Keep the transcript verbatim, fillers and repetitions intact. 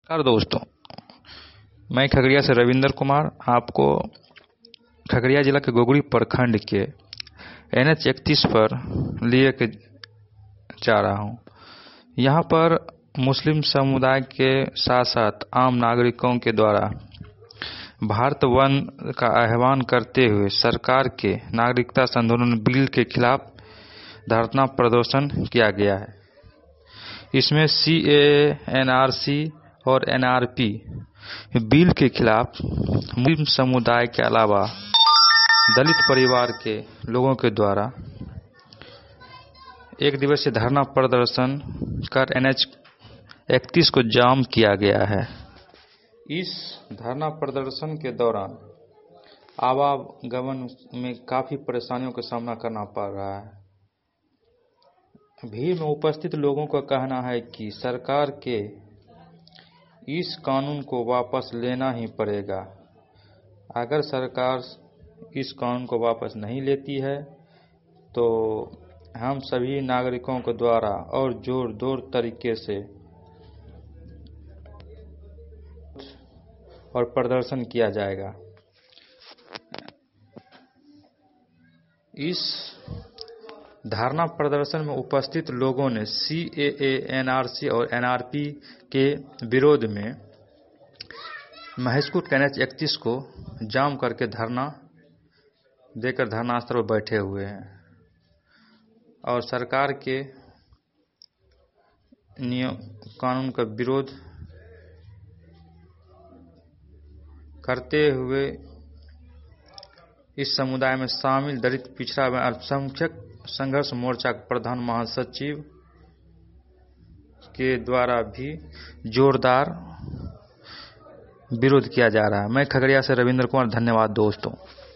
नमस्कार दोस्तों, मैं खगड़िया से रविंद्र कुमार आपको खगड़िया जिला के गोगरी प्रखंड के एन एच इकतीस पर लिए के जा रहा हूं। यहां पर मुस्लिम समुदाय के साथ साथ आम नागरिकों के द्वारा भारत बंद का आह्वान करते हुए सरकार के नागरिकता संशोधन बिल के खिलाफ धरना प्रदर्शन किया गया है। इसमें सी ए ए, एन आर सी और एन आर पी बिल के खिलाफ मुस्लिम समुदाय के अलावा दलित परिवार के लोगों के द्वारा एक दिवसीय धरना प्रदर्शन कर एन एच इकतीस को जाम किया गया है। इस धरना प्रदर्शन के दौरान आवागमन में काफी परेशानियों का सामना करना पड़ रहा है। भीड़ में उपस्थित लोगों का कहना है कि सरकार के इस कानून को वापस लेना ही पड़ेगा। अगर सरकार इस कानून को वापस नहीं लेती है तो हम सभी नागरिकों के द्वारा और जोरदार तरीके से और प्रदर्शन किया जाएगा। इस धरना प्रदर्शन में उपस्थित लोगों ने सी ए ए, एन आर सी और एन आर पी के विरोध में महेशखूंट एन एच इकतीस को जाम करके धरना देकर धरना स्थल पर बैठे हुए हैं और सरकार के नियम कानून का विरोध करते हुए इस समुदाय में शामिल दलित पिछड़ा व अल्पसंख्यक संघर्ष मोर्चा के प्रधान महासचिव के द्वारा भी जोरदार विरोध किया जा रहा है। मैं खगड़िया से रविंद्र कुमार, धन्यवाद दोस्तों।